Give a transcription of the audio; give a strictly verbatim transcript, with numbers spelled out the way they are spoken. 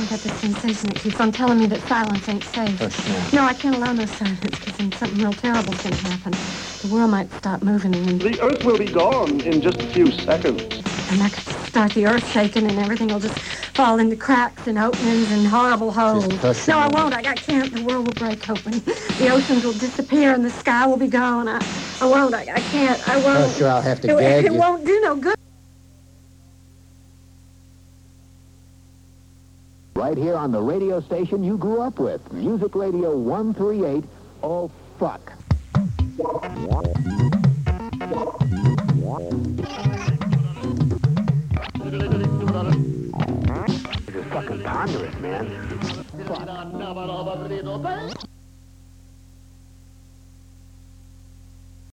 can't get this sensation. It keeps on telling me that silence ain't safe. Hush now. No, I can't allow no silence, because then something real terrible's going to happen. The world might stop moving, and the Earth will be gone in just a few seconds. And that could start the Earth shaking, and everything will just fall into cracks and openings and horrible holes. No, I won't. I, I can't. The world will break open. The oceans will disappear, and the sky will be gone. I, I won't. I, I can't. I won't. Oh, sure, I'll have to it, gag it you. It won't do no good. Right here on the radio station you grew up with, Music Radio one thirty-eight, Oh Fuck. It's fucking ponderous, man. Fuck.